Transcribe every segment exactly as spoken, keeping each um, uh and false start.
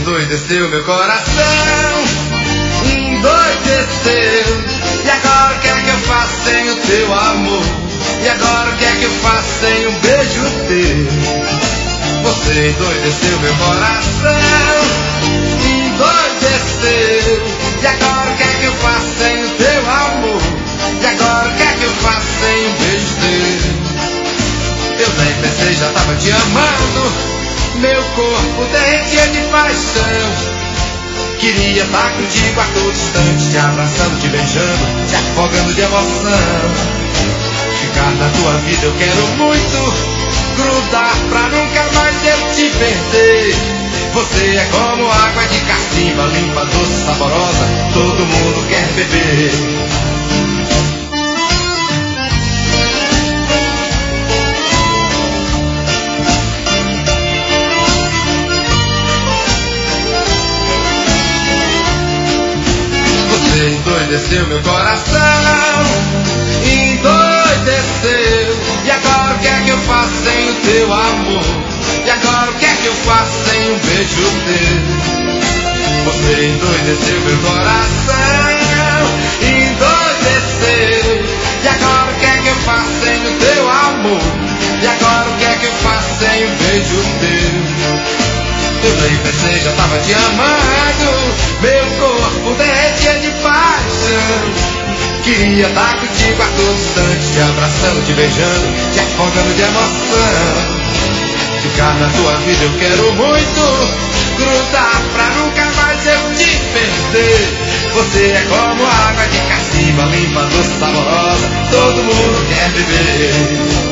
endoideceu meu coração, endoideceu. E agora o que é que eu faço sem o teu amor? E agora o que é que eu faço sem um beijo teu? Você endoideceu meu coração, endoideceu. E agora o que é que eu faço sem o teu amor? E agora o que é que eu faço sem um beijo teu? Eu nem pensei, já tava te amando. Meu corpo derretia de paixão. Queria estar contigo a todo instante, te abraçando, te beijando, te afogando de emoção. Ficar na tua vida eu quero muito, grudar pra nunca mais eu te perder. Você é como água de cacimba, limpa, doce, saborosa, todo mundo quer beber. Endoideceu meu coração, endoideceu. E agora o que é que eu faço sem o teu amor? E agora o que é que eu faço sem um beijo teu? Você endoideceu meu coração, endoideceu. E agora o que é que eu faço sem o teu amor? E agora o que é que eu faço sem um beijo teu? Eu nem pensei, já tava te amando. Meu corpo derretia de paixão. Queria estar contigo a todo instante, te abraçando, te beijando, te afogando de emoção. Ficar na tua vida eu quero muito, grudar pra nunca mais eu te perder. Você é como água de cacimba, limpa, doce, saborosa, todo mundo quer beber.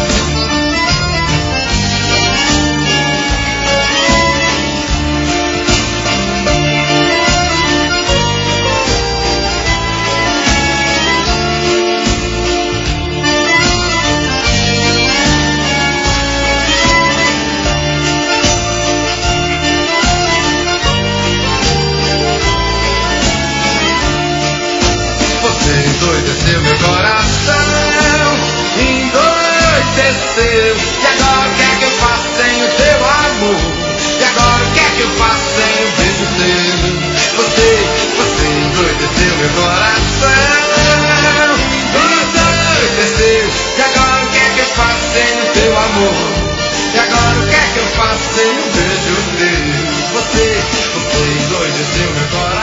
Endoideceu meu coração, endoideceu. E agora o que é que eu faço sem o teu amor? E agora o que é que eu faço sem o beijo teu? Você, você endoideceu meu coração, endoideceu. E agora o que é que eu faço sem o teu amor? E agora o que é que eu faço sem o beijo teu? Você, você endoideceu meu coração.